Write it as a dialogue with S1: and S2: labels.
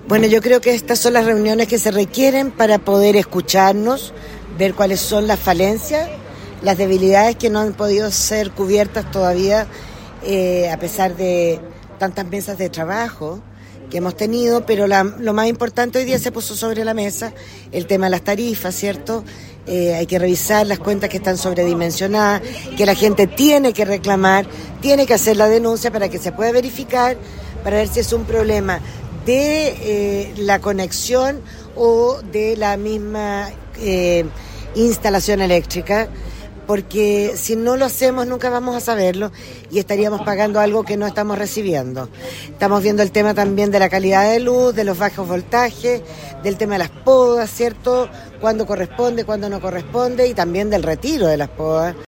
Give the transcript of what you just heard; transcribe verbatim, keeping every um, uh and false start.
S1: Bueno, yo creo que estas son las reuniones que se requieren para poder escucharnos, ver cuáles son las falencias, las debilidades que no han podido ser cubiertas todavía, eh, a pesar de tantas mesas de trabajo que hemos tenido, pero la, lo más importante hoy día se puso sobre la mesa el tema de las tarifas, ¿cierto? Eh, hay que revisar las cuentas que están sobredimensionadas, que la gente tiene que reclamar, tiene que hacer la denuncia para que se pueda verificar, para ver si es un problema de eh, la conexión o de la misma eh, instalación eléctrica, porque si no lo hacemos nunca vamos a saberlo y estaríamos pagando algo que no estamos recibiendo. Estamos viendo el tema también de la calidad de luz, de los bajos voltajes, del tema de las podas, ¿cierto? Cuándo corresponde, cuándo no corresponde, y también del retiro de las podas,